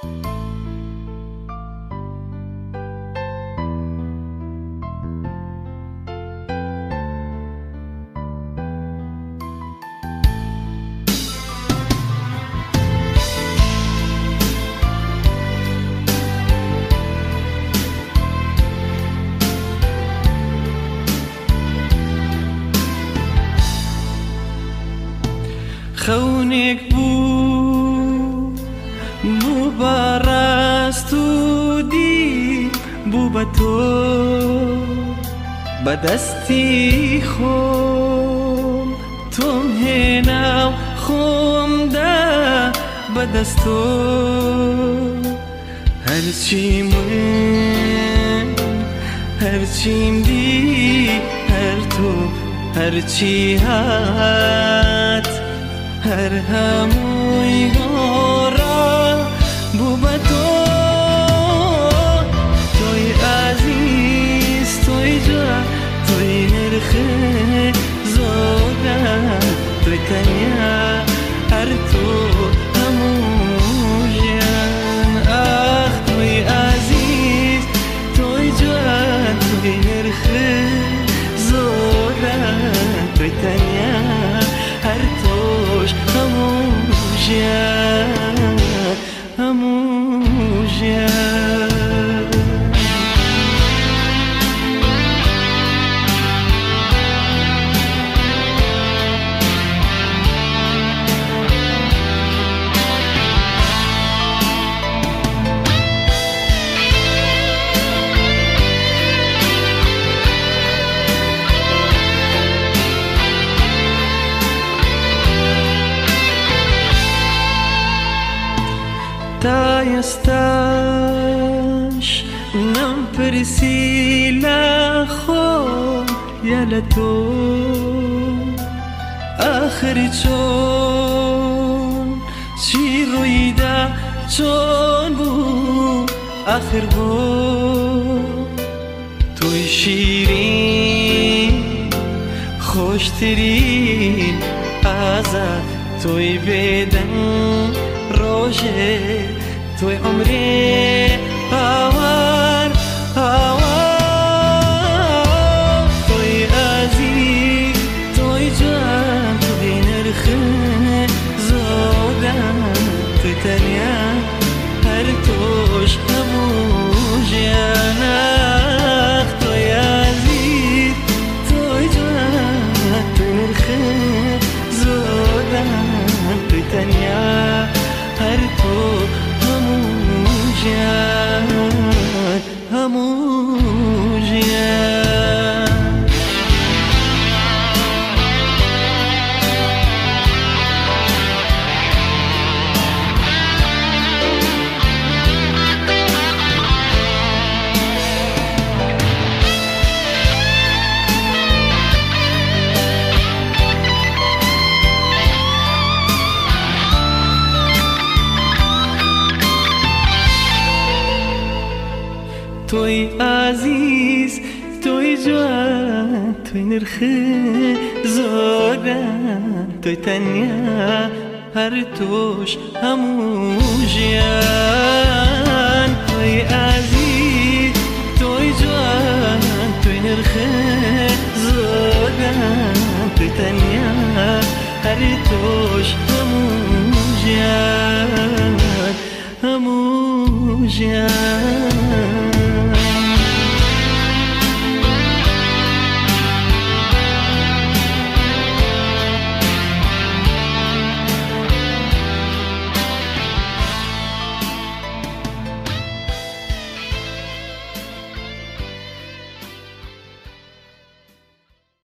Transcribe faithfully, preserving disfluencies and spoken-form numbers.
خونك بو بو برستودی بو بتو بدستی خوم توم هناو خوم ده بدستو هرچی من هرچیم دی هر تو هرچی هات هر هموی گورا بوبا تو توی عزیز توی جا توی نرخه زودا توی تنیا هر تو همون جان آخ توی عزیز توی جا توی نرخه زودا توی تنیا هر توش همون جان همون جان تایستش نم پرسیلا خو یالا تو آخر چون چی رویدا چون بو آخر بو توی شیرین خوشترین ازا توی بدن روشه توی عمری آوار آوار توی عزیز توی جان توی نرخه زودن توی تنیا هر توش همون جان آخ توی عزیز توی جان توی نرخه زودن توی تنیا هر تو همون جان همون جان توی عزیز توی جوان توی نرخه زودن توی تنیا هر توش همون جان توی عزیز توی جوان توی نرخه زودن توی تنیا هر توش همون جان